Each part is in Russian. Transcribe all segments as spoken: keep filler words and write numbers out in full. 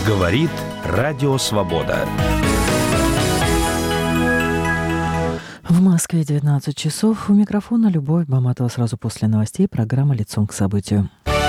Говорит Радио Свобода. В Москве девятнадцать часов. У микрофона Любовь Баматова. Сразу после новостей программа «Лицом к событию».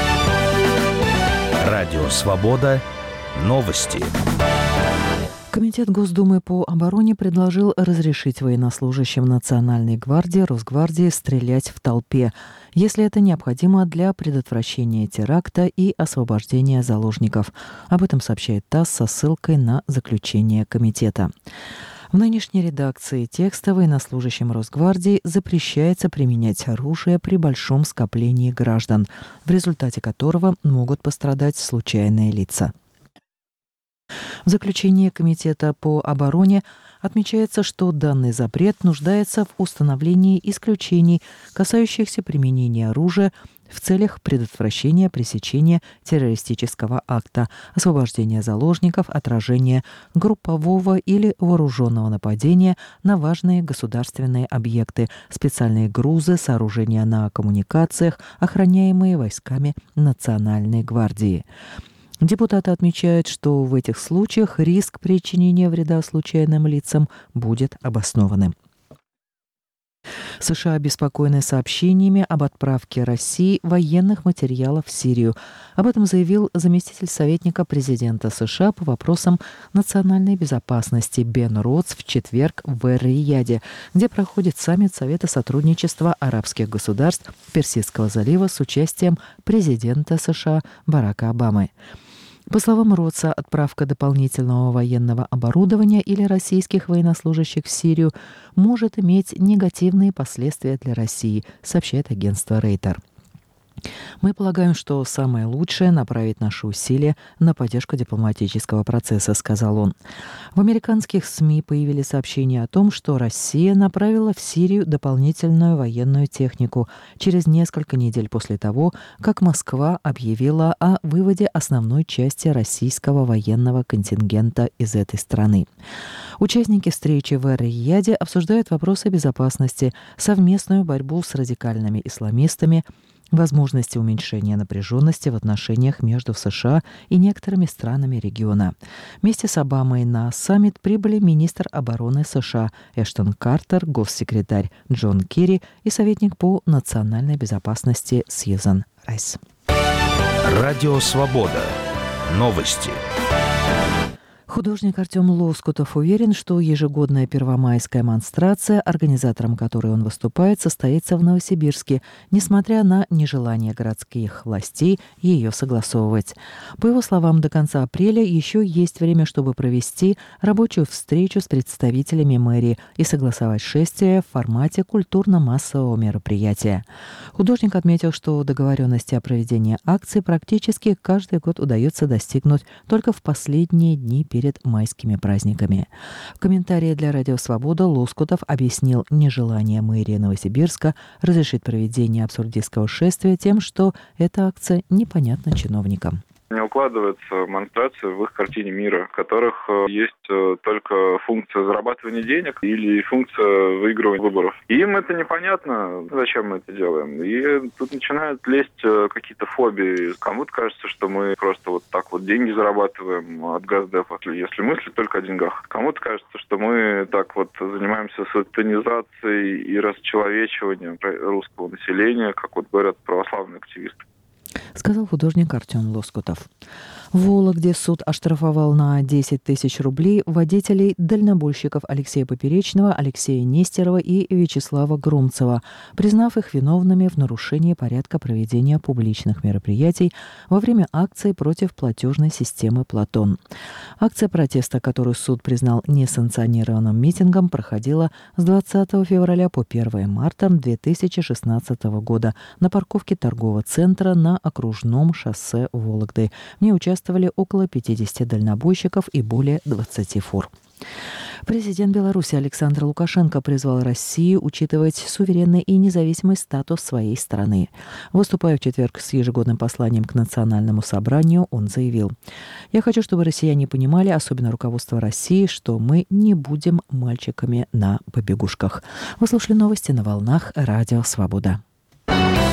Радио Свобода. Новости. Комитет Госдумы по обороне предложил разрешить военнослужащим Национальной гвардии, Росгвардии стрелять в толпе, если это необходимо для предотвращения теракта и освобождения заложников. Об этом сообщает ТАСС со ссылкой на заключение комитета. В нынешней редакции текста военнослужащим Росгвардии запрещается применять оружие при большом скоплении граждан, в результате которого могут пострадать случайные лица. В заключении Комитета по обороне отмечается, что данный запрет нуждается в установлении исключений, касающихся применения оружия в целях предотвращения пресечения террористического акта, освобождения заложников, отражения группового или вооруженного нападения на важные государственные объекты, специальные грузы, сооружения на коммуникациях, охраняемые войсками Национальной гвардии. Депутаты отмечают, что в этих случаях риск причинения вреда случайным лицам будет обоснованным. США обеспокоены сообщениями об отправке России военных материалов в Сирию. Об этом заявил заместитель советника президента США по вопросам национальной безопасности Бен Ротс в четверг в Эр-Рияде, где проходит саммит Совета сотрудничества арабских государств Персидского залива с участием президента США Барака Обамы. По словам Ротса, отправка дополнительного военного оборудования или российских военнослужащих в Сирию может иметь негативные последствия для России, сообщает агентство Рейтер. Мы полагаем, что самое лучшее — направить наши усилия на поддержку дипломатического процесса, сказал он. В американских СМИ появились сообщения о том, что Россия направила в Сирию дополнительную военную технику через несколько недель после того, как Москва объявила о выводе основной части российского военного контингента из этой страны. Участники встречи в Эр-Рияде обсуждают вопросы безопасности, совместную борьбу с радикальными исламистами, возможности уменьшения напряженности в отношениях между США и некоторыми странами региона. Вместе с Обамой на саммит прибыли министр обороны США Эштон Картер, госсекретарь Джон Керри и советник по национальной безопасности Сьюзан Райс. Радио Свобода. Новости. Художник Артем Лоскутов уверен, что ежегодная первомайская монстрация, организатором которой он выступает, состоится в Новосибирске, несмотря на нежелание городских властей ее согласовывать. По его словам, до конца апреля еще есть время, чтобы провести рабочую встречу с представителями мэрии и согласовать шествие в формате культурно-массового мероприятия. Художник отметил, что договоренности о проведении акции практически каждый год удается достигнуть только в последние дни перед перед майскими праздниками. В комментарии для Радио Свобода Лоскутов объяснил нежелание мэрии Новосибирска разрешить проведение абсурдистского шествия тем, что эта акция непонятна чиновникам. Не укладывается монстрация в их картине мира, в которых есть только функция зарабатывания денег или функция выигрывания выборов. И им это непонятно, зачем мы это делаем. И тут начинают лезть какие-то фобии. Кому-то кажется, что мы просто вот так вот деньги зарабатываем от Газдепа, если мыслить только о деньгах. Кому-то кажется, что мы так вот занимаемся сатанизацией и расчеловечиванием русского населения, как вот говорят православные активисты. Сказал художник Артем Лоскутов. В Вологде суд оштрафовал на десять тысяч рублей водителей дальнобойщиков Алексея Поперечного, Алексея Нестерова и Вячеслава Грумцева, признав их виновными в нарушении порядка проведения публичных мероприятий во время акции против платежной системы «Платон». Акция протеста, которую суд признал несанкционированным митингом, проходила с двадцатого февраля по первое марта две тысячи шестнадцатого года на парковке торгового центра на окружном шоссе Вологды. В ней участвовали около пятидесяти дальнобойщиков и более двадцати фур. Президент Беларуси Александр Лукашенко призвал Россию учитывать суверенный и независимый статус своей страны. Выступая в четверг с ежегодным посланием к Национальному собранию, он заявил: «Я хочу, чтобы россияне понимали, особенно руководство России, что мы не будем мальчиками на побегушках». Вы слушали новости на волнах Радио Свобода.